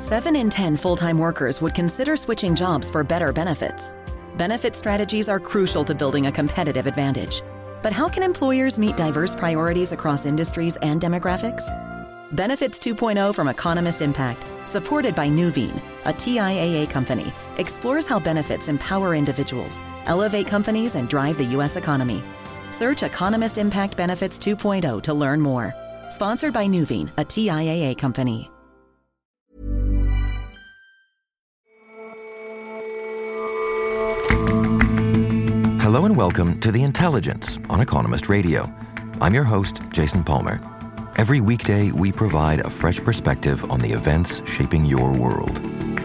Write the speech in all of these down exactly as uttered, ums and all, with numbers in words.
Seven in ten full-time workers would consider switching jobs for better benefits. Benefit strategies are crucial to building a competitive advantage. But how can employers meet diverse priorities across industries and demographics? Benefits two point oh from Economist Impact, supported by Nuveen, a T I A A company, explores how benefits empower individuals, elevate companies, and drive the U S economy. Search Economist Impact Benefits two point oh to learn more. Sponsored by Nuveen, a T I A A company. Hello and welcome to The Intelligence on Economist Radio. I'm your host, Jason Palmer. Every weekday, we provide a fresh perspective on the events shaping your world.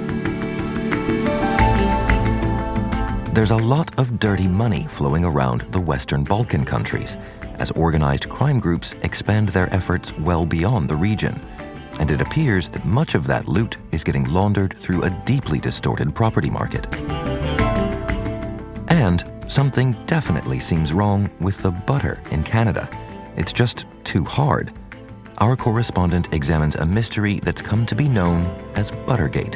There's a lot of dirty money flowing around the Western Balkan countries as organized crime groups expand their efforts well beyond the region. And it appears that much of that loot is getting laundered through a deeply distorted property market. And something definitely seems wrong with the butter in Canada. It's just too hard. Our correspondent examines a mystery that's come to be known as Buttergate.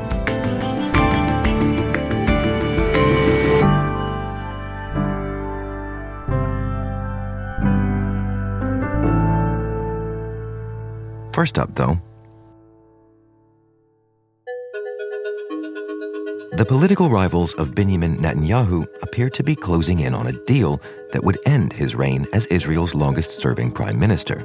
First up, though, the political rivals of Benjamin Netanyahu appear to be closing in on a deal that would end his reign as Israel's longest-serving prime minister.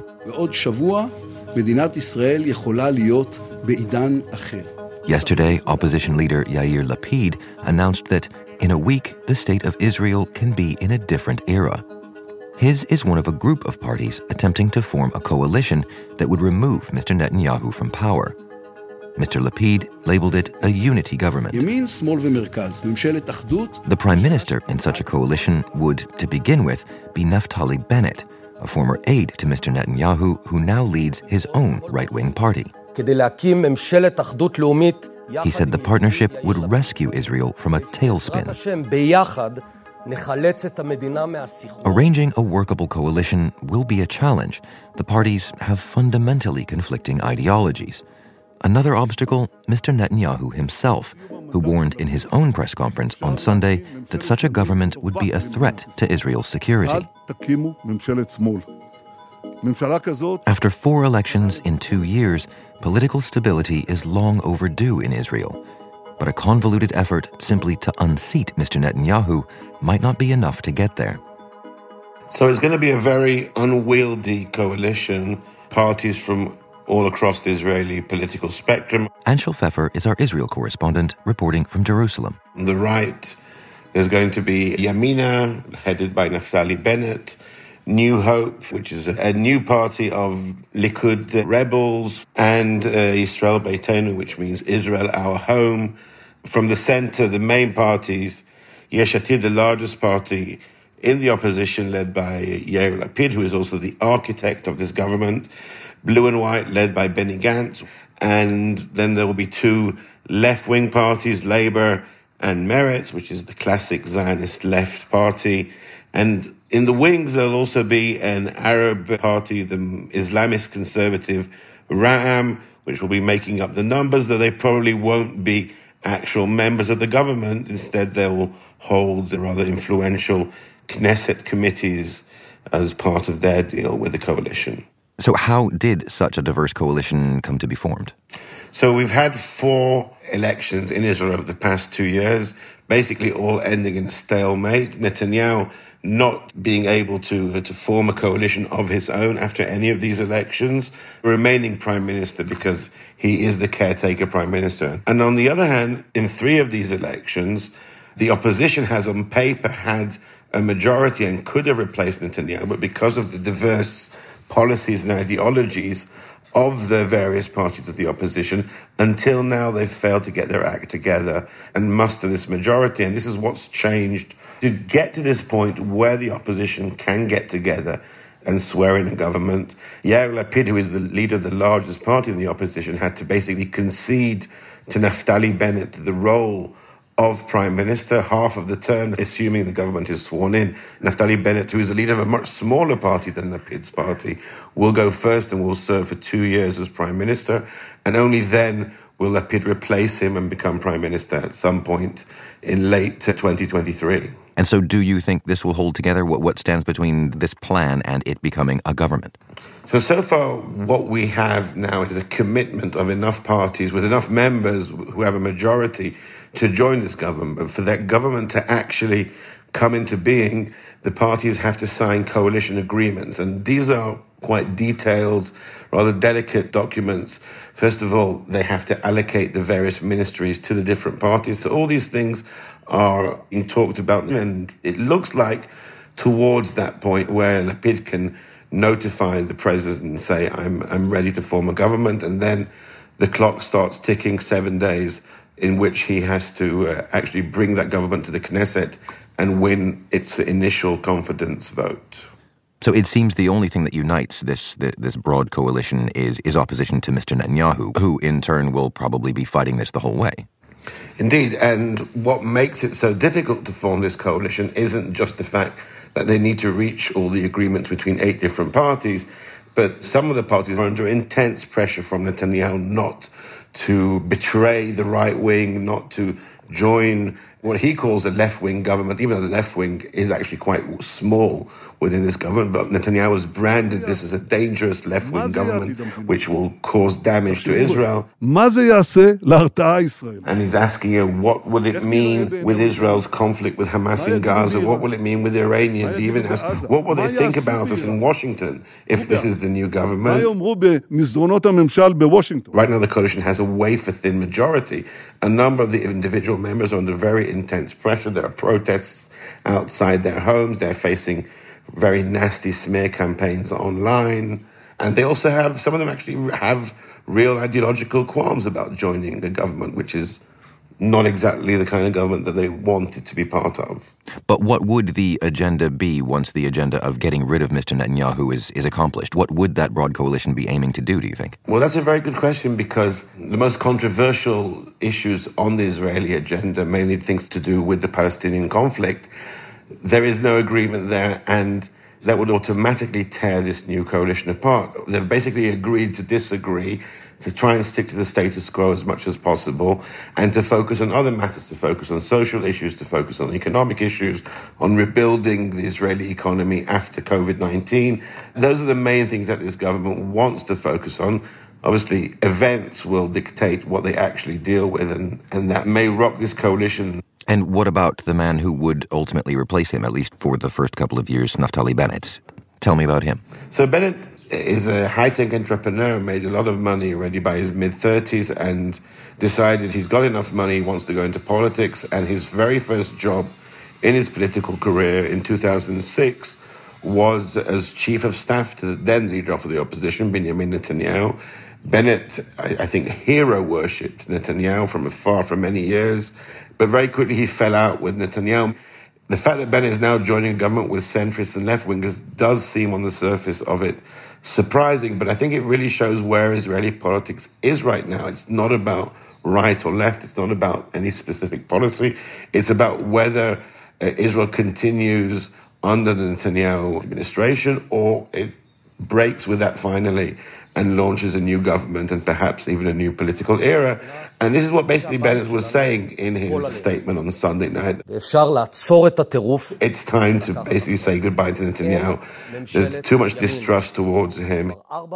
Yesterday, opposition leader Yair Lapid announced that, in a week, the state of Israel can be in a different era. His is one of a group of parties attempting to form a coalition that would remove Mister Netanyahu from power. Mister Lapid labeled it a unity government. The prime minister in such a coalition would, to begin with, be Naftali Bennett, a former aide to Mister Netanyahu who now leads his own right-wing party. He said the partnership would rescue Israel from a tailspin. Arranging a workable coalition will be a challenge. The parties have fundamentally conflicting ideologies. Another obstacle, Mister Netanyahu himself, who warned in his own press conference on Sunday that such a government would be a threat to Israel's security. After four elections in two years, political stability is long overdue in Israel. But a convoluted effort simply to unseat Mister Netanyahu might not be enough to get there. So it's going to be a very unwieldy coalition, parties from all across the Israeli political spectrum. Anshel Pfeffer is our Israel correspondent, reporting from Jerusalem. On the right, there's going to be Yamina, headed by Naftali Bennett, New Hope, which is a, a new party of Likud rebels, and uh, Yisrael Beitenu, which means Israel, our home. From the center, the main parties, Yesh Atid, the largest party in the opposition, led by Yair Lapid, who is also the architect of this government, Blue and White, led by Benny Gantz, and then there will be two left-wing parties, Labour and Meretz, which is the classic Zionist left party, and in the wings, there'll also be an Arab party, the Islamist conservative Ra'am, which will be making up the numbers, though they probably won't be actual members of the government. Instead, they will hold the rather influential Knesset committees as part of their deal with the coalition. So how did such a diverse coalition come to be formed? So we've had four elections in Israel over the past two years, basically all ending in a stalemate. Netanyahu not being able to to form a coalition of his own after any of these elections, remaining prime minister because he is the caretaker prime minister. And on the other hand, in three of these elections, the opposition has on paper had a majority and could have replaced Netanyahu, but because of the diverse policies and ideologies of the various parties of the opposition, until now they've failed to get their act together and muster this majority. And this is what's changed to get to this point where the opposition can get together and swear in a government. Yair Lapid, who is the leader of the largest party in the opposition, had to basically concede to Naftali Bennett the role of prime minister, half of the term, assuming the government is sworn in. Naftali Bennett, who is the leader of a much smaller party than Lapid's party, will go first and will serve for two years as prime minister. And only then will Lapid replace him and become prime minister at some point in late twenty twenty-three. And so do you think this will hold together? What, what stands between this plan and it becoming a government? So, so far, what we have now is a commitment of enough parties with enough members who have a majority to join this government. But for that government to actually come into being, the parties have to sign coalition agreements. And these are quite detailed, rather delicate documents. First of all, they have to allocate the various ministries to the different parties. So all these things are being talked about. And it looks like towards that point where Lapid can notify the president and say, I'm, I'm ready to form a government. And then the clock starts ticking seven days in which he has to uh, actually bring that government to the Knesset and win its initial confidence vote. So it seems the only thing that unites this this broad coalition is is opposition to Mister Netanyahu, who in turn will probably be fighting this the whole way. Indeed, and what makes it so difficult to form this coalition isn't just the fact that they need to reach all the agreements between eight different parties, but some of the parties are under intense pressure from Netanyahu not to betray the right wing, not to join what he calls a left-wing government, even though the left wing is actually quite small within this government. But Netanyahu has branded this as a dangerous left-wing government, which will cause damage to Israel. And he's asking you, what will it mean with Israel's conflict with Hamas in Gaza? What will it mean with the Iranians? He even asks, what will they think about us in Washington if this is the new government? Right now, the coalition has a wafer-thin majority. A number of the individual members are under very intense pressure. There are protests outside their homes. They're facing very nasty smear campaigns online. And they also have, some of them actually have real ideological qualms about joining the government, which is not exactly the kind of government that they wanted to be part of. But what would the agenda be once the agenda of getting rid of Mister Netanyahu is, is accomplished? What would that broad coalition be aiming to do, do you think? Well, that's a very good question, because the most controversial issues on the Israeli agenda, mainly things to do with the Palestinian conflict, there is no agreement there, and that would automatically tear this new coalition apart. They've basically agreed to disagree, to try and stick to the status quo as much as possible, and to focus on other matters, to focus on social issues, to focus on economic issues, on rebuilding the Israeli economy after covid nineteen. Those are the main things that this government wants to focus on. Obviously, events will dictate what they actually deal with, and, and that may rock this coalition. And what about the man who would ultimately replace him, at least for the first couple of years, Naftali Bennett? Tell me about him. So Bennett is a high-tech entrepreneur, made a lot of money already by his mid-thirties, and decided he's got enough money, he wants to go into politics. And his very first job in his political career in two thousand six was as chief of staff to the then leader of the opposition, Benjamin Netanyahu. Bennett, I, I think, hero-worshipped Netanyahu from afar for many years, but very quickly he fell out with Netanyahu. The fact that Bennett is now joining a government with centrists and left-wingers does seem on the surface of it surprising, but I think it really shows where Israeli politics is right now. It's not about right or left. It's not about any specific policy. It's about whether uh, Israel continues under the Netanyahu administration or it breaks with that finally and launches a new government and perhaps even a new political era. And this is what basically Bennett was saying in his statement on Sunday night. It's time to basically say goodbye to Netanyahu. There's too much distrust towards him.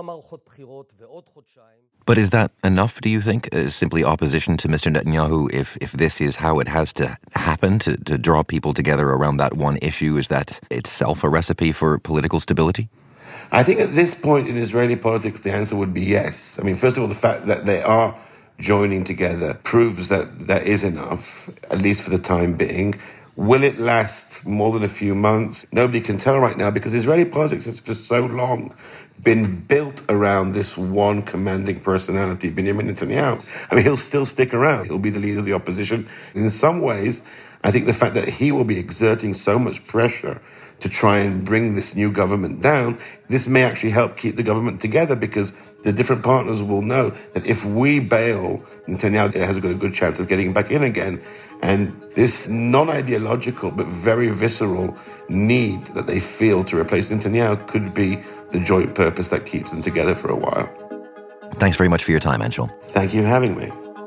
But is that enough, do you think, uh, simply opposition to Mister Netanyahu, if, if this is how it has to happen, to, to draw people together around that one issue? Is that itself a recipe for political stability? I think at this point in Israeli politics, the answer would be yes. I mean, first of all, the fact that they are joining together proves that there is enough, at least for the time being. Will it last more than a few months? Nobody can tell right now, because Israeli politics has for so long been built around this one commanding personality, Benjamin Netanyahu. I mean, he'll still stick around. He'll be the leader of the opposition. And in some ways, I think the fact that he will be exerting so much pressure to try and bring this new government down, this may actually help keep the government together, because the different partners will know that if we bail, Netanyahu has got a good chance of getting back in again. And this non-ideological but very visceral need that they feel to replace Netanyahu could be the joint purpose that keeps them together for a while. Thanks very much for your time, Anshul. Thank you for having me.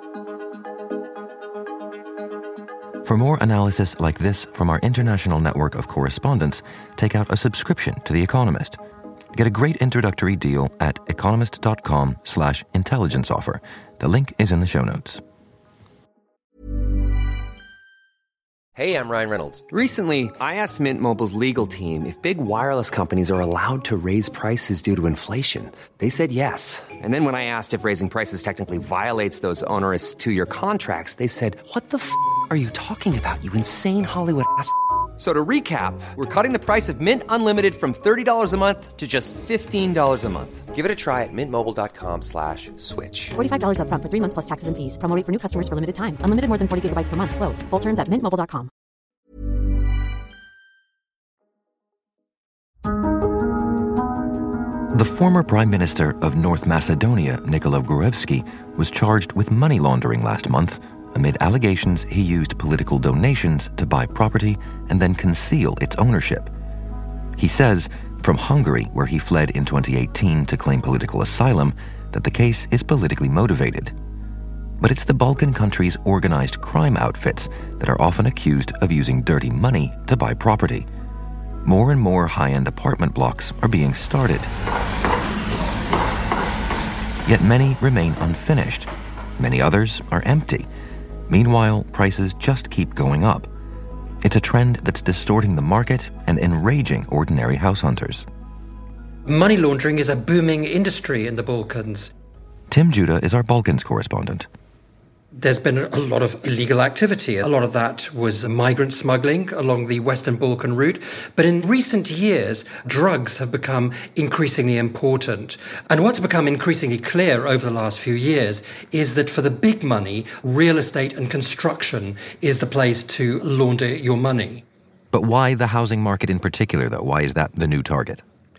For more analysis like this from our international network of correspondents, take out a subscription to The Economist. Get a great introductory deal at economist.com slash intelligence offer. The link is in the show notes. Hey, I'm Ryan Reynolds. Recently, I asked Mint Mobile's legal team if big wireless companies are allowed to raise prices due to inflation. They said yes. And then when I asked if raising prices technically violates those onerous two-year contracts, they said, what the f*** are you talking about, you insane Hollywood ass f- So to recap, we're cutting the price of Mint Unlimited from thirty dollars a month to just fifteen dollars a month. Give it a try at mintmobile.com slash switch. forty-five dollars up front for three months plus taxes and fees. Promo rate for new customers for limited time. Unlimited more than forty gigabytes per month. Slows full terms at mint mobile dot com. The former Prime Minister of North Macedonia, Nikola Gruevski, was charged with money laundering last month amid allegations he used political donations to buy property and then conceal its ownership. He says, from Hungary, where he fled in twenty eighteen to claim political asylum, that the case is politically motivated. But it's the Balkan countries' organized crime outfits that are often accused of using dirty money to buy property. More and more high-end apartment blocks are being started. Yet many remain unfinished. Many others are empty. Meanwhile, prices just keep going up. It's a trend that's distorting the market and enraging ordinary house hunters. Money laundering is a booming industry in the Balkans. Tim Judah is our Balkans correspondent. There's been a lot of illegal activity. A lot of that was migrant smuggling along the Western Balkan route. But in recent years, drugs have become increasingly important. And what's become increasingly clear over the last few years is that for the big money, real estate and construction is the place to launder your money. But why the housing market in particular, though? Why is that the new target?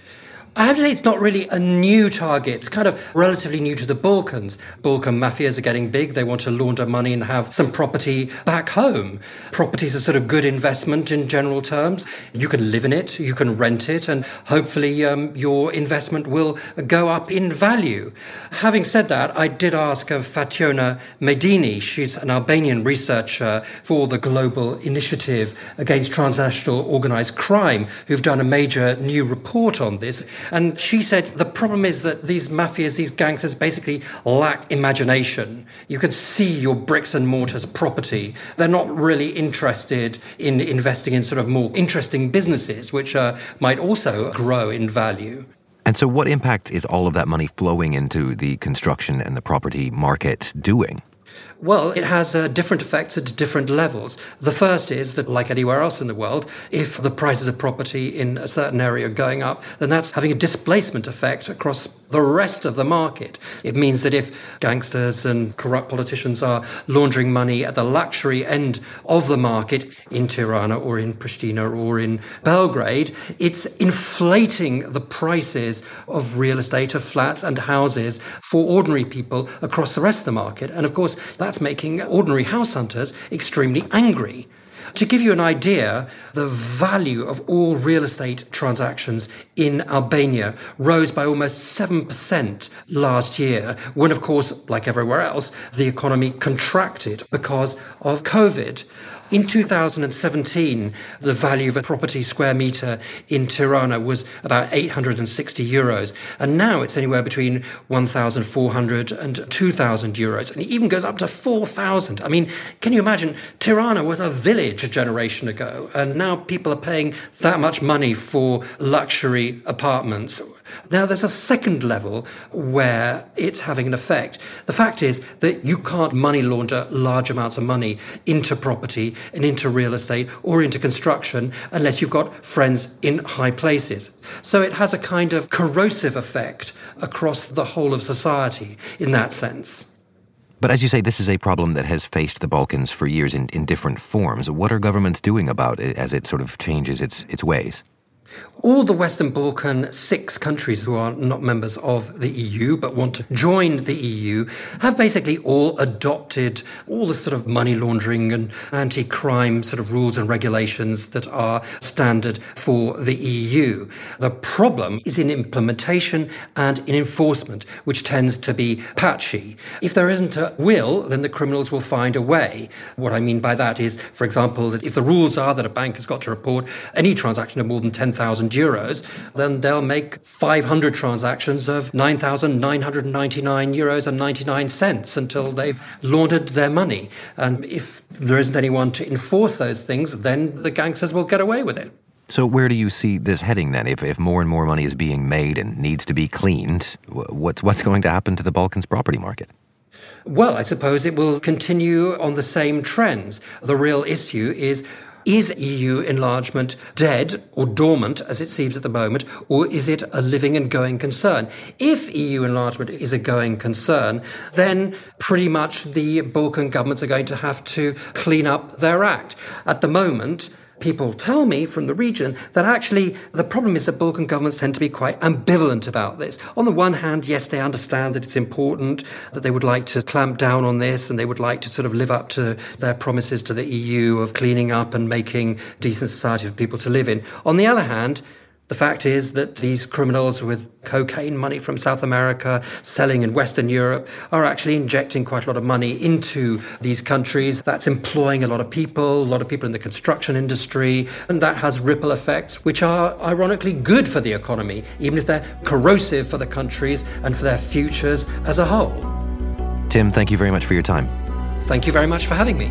I have to say it's not really a new target. It's kind of relatively new to the Balkans. Balkan mafias are getting big. They want to launder money and have some property back home. Property is a sort of good investment in general terms. You can live in it, you can rent it, and hopefully um, your investment will go up in value. Having said that, I did ask uh, Fatjona Medini. She's an Albanian researcher for the Global Initiative Against Transnational Organised Crime, who've done a major new report on this. And she said the problem is that these mafias, these gangsters basically lack imagination. You can see your bricks and mortars property. They're not really interested in investing in sort of more interesting businesses, which uh, might also grow in value. And so what impact is all of that money flowing into the construction and the property market doing? Well, it has uh, different effects at different levels. The first is that, like anywhere else in the world, if the prices of property in a certain area are going up, then that's having a displacement effect across the rest of the market. It means that if gangsters and corrupt politicians are laundering money at the luxury end of the market in Tirana or in Pristina or in Belgrade, it's inflating the prices of real estate, of flats and houses for ordinary people across the rest of the market. And of course, that's making ordinary house hunters extremely angry. To give you an idea, the value of all real estate transactions in Albania rose by almost seven percent last year, when, of course, like everywhere else, the economy contracted because of COVID. In two thousand seventeen, the value of a property square metre in Tirana was about eight hundred sixty euros. And now it's anywhere between one thousand four hundred and two thousand euros. And it even goes up to four thousand. I mean, can you imagine? Tirana was a village a generation ago. And now people are paying that much money for luxury apartments. Now, there's a second level where it's having an effect. The fact is that you can't money launder large amounts of money into property and into real estate or into construction unless you've got friends in high places. So it has a kind of corrosive effect across the whole of society in that sense. But as you say, this is a problem that has faced the Balkans for years in, in different forms. What are governments doing about it as it sort of changes its its ways? All the Western Balkan six countries who are not members of the E U but want to join the E U have basically all adopted all the sort of money laundering and anti-crime sort of rules and regulations that are standard for the E U. The problem is in implementation and in enforcement, which tends to be patchy. If there isn't a will, then the criminals will find a way. What I mean by that is, for example, that if the rules are that a bank has got to report any transaction of more than ten thousand euros, then they'll make five hundred transactions of nine thousand nine hundred ninety-nine euros and ninety-nine cents until they've laundered their money. And if there isn't anyone to enforce those things, then the gangsters will get away with it. So where do you see this heading then? If if more and more money is being made and needs to be cleaned, what's what's going to happen to the Balkans property market? Well, I suppose it will continue on the same trends. The real issue is, is E U enlargement dead or dormant, as it seems at the moment, or is it a living and going concern? If E U enlargement is a going concern, then pretty much the Balkan governments are going to have to clean up their act. At the moment, people tell me from the region that actually the problem is that Balkan governments tend to be quite ambivalent about this. On the one hand, yes, they understand that it's important, that they would like to clamp down on this and they would like to sort of live up to their promises to the E U of cleaning up and making decent society for people to live in. On the other hand, the fact is that these criminals with cocaine money from South America selling in Western Europe are actually injecting quite a lot of money into these countries. That's employing a lot of people, a lot of people in the construction industry, and that has ripple effects which are ironically good for the economy, even if they're corrosive for the countries and for their futures as a whole. Tim, thank you very much for your time. Thank you very much for having me.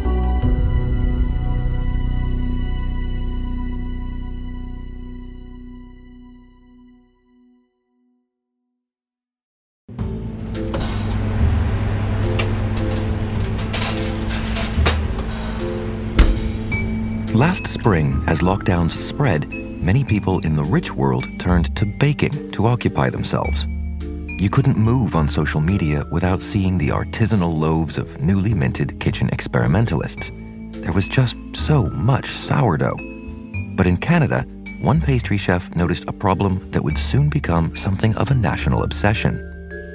Last spring, as lockdowns spread, many people in the rich world turned to baking to occupy themselves. You couldn't move on social media without seeing the artisanal loaves of newly minted kitchen experimentalists. There was just so much sourdough. But in Canada, one pastry chef noticed a problem that would soon become something of a national obsession.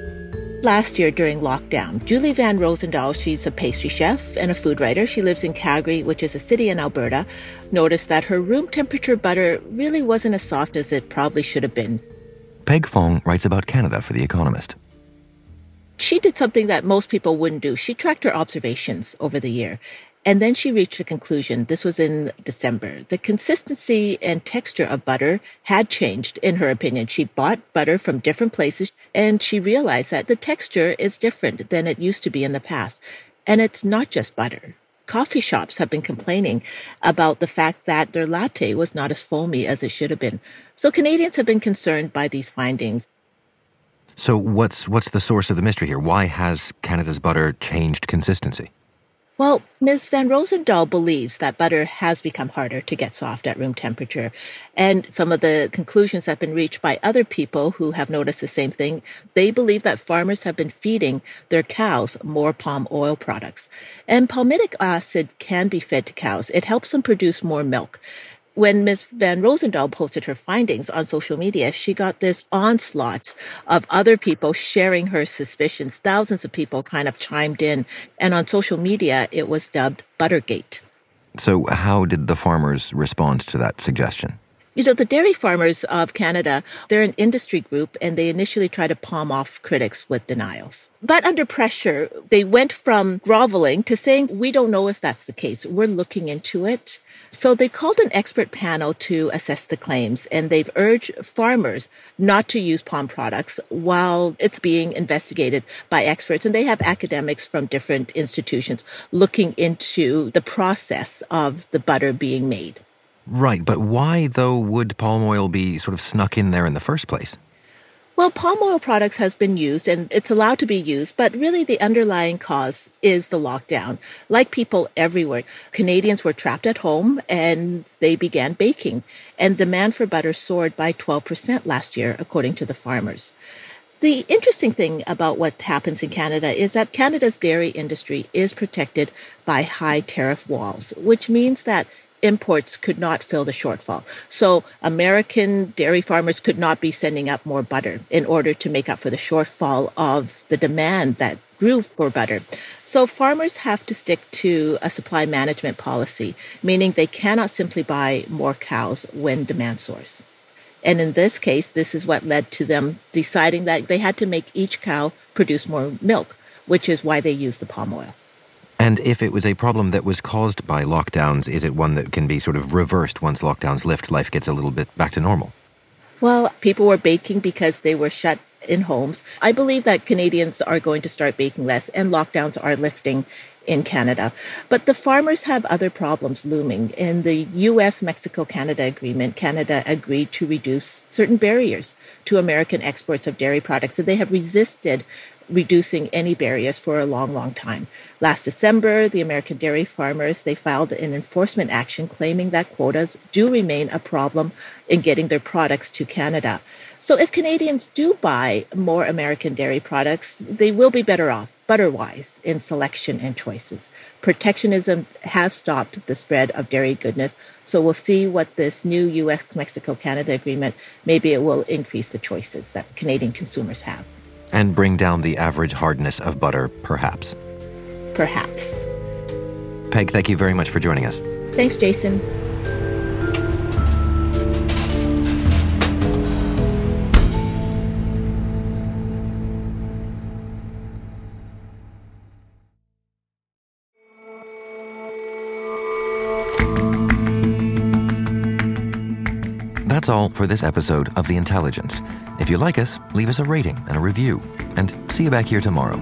Last year during lockdown, Julie Van Rosendaal, she's a pastry chef and a food writer. She lives in Calgary, which is a city in Alberta, noticed that her room temperature butter really wasn't as soft as it probably should have been. Peg Fong writes about Canada for The Economist. She did something that most people wouldn't do. She tracked her observations over the year. And then she reached a conclusion. This was in December. The consistency and texture of butter had changed, in her opinion. She bought butter from different places, and she realized that the texture is different than it used to be in the past. And it's not just butter. Coffee shops have been complaining about the fact that their latte was not as foamy as it should have been. So Canadians have been concerned by these findings. So what's what's the source of the mystery here? Why has Canada's butter changed consistency? Well, Miz Van Rosendaal believes that butter has become harder to get soft at room temperature. And some of the conclusions have been reached by other people who have noticed the same thing. They believe that farmers have been feeding their cows more palm oil products. And palmitic acid can be fed to cows. It helps them produce more milk. When Miz Van Rosendaal posted her findings on social media, she got this onslaught of other people sharing her suspicions. Thousands of people kind of chimed in. And on social media, it was dubbed Buttergate. So how did the farmers respond to that suggestion? You know, the Dairy Farmers of Canada, they're an industry group, and they initially tried to palm off critics with denials. But under pressure, they went from groveling to saying, we don't know if that's the case. We're looking into it. So they've called an expert panel to assess the claims, and they've urged farmers not to use palm products while it's being investigated by experts. And they have academics from different institutions looking into the process of the butter being made. Right, but why, though, would palm oil be sort of snuck in there in the first place? Well, palm oil products has been used and it's allowed to be used, but really the underlying cause is the lockdown. Like people everywhere, Canadians were trapped at home and they began baking, and demand for butter soared by twelve percent last year, according to the farmers. The interesting thing about what happens in Canada is that Canada's dairy industry is protected by high tariff walls, which means that imports could not fill the shortfall. So American dairy farmers could not be sending up more butter in order to make up for the shortfall of the demand that grew for butter. So farmers have to stick to a supply management policy, meaning they cannot simply buy more cows when demand soars. And in this case, this is what led to them deciding that they had to make each cow produce more milk, which is why they use the palm oil. And if it was a problem that was caused by lockdowns, is it one that can be sort of reversed once lockdowns lift, life gets a little bit back to normal? Well, people were baking because they were shut in homes. I believe that Canadians are going to start baking less, and lockdowns are lifting in Canada. But the farmers have other problems looming. In the U S Mexico Canada agreement, Canada agreed to reduce certain barriers to American exports of dairy products, and they have resisted reducing any barriers for a long, long time. Last December, the American dairy farmers, they filed an enforcement action claiming that quotas do remain a problem in getting their products to Canada. So if Canadians do buy more American dairy products, they will be better off, butter-wise, in selection and choices. Protectionism has stopped the spread of dairy goodness, so we'll see what this new U S Mexico Canada agreement, maybe it will increase the choices that Canadian consumers have. And bring down the average hardness of butter, perhaps. Perhaps. Peg, thank you very much for joining us. Thanks, Jason. That's all for this episode of The Intelligence. If you like us, leave us a rating and a review. And see you back here tomorrow.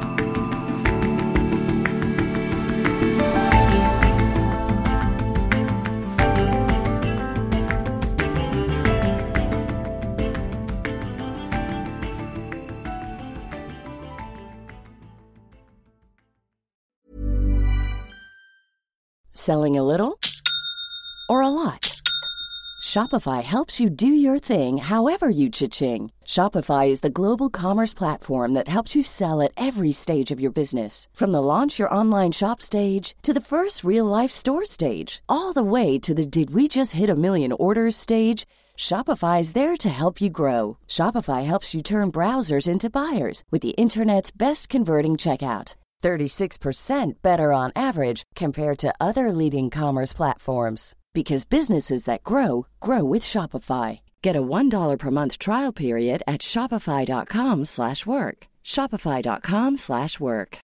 Selling a little or a lot? Shopify helps you do your thing however you cha-ching. Shopify is the global commerce platform that helps you sell at every stage of your business. From the launch your online shop stage to the first real-life store stage, all the way to the did we just hit a million orders stage. Shopify is there to help you grow. Shopify helps you turn browsers into buyers with the internet's best converting checkout. thirty-six percent better on average compared to other leading commerce platforms. Because businesses that grow, grow with Shopify. Get a one dollar per month trial period at shopify.com slash work. Shopify.com slash work.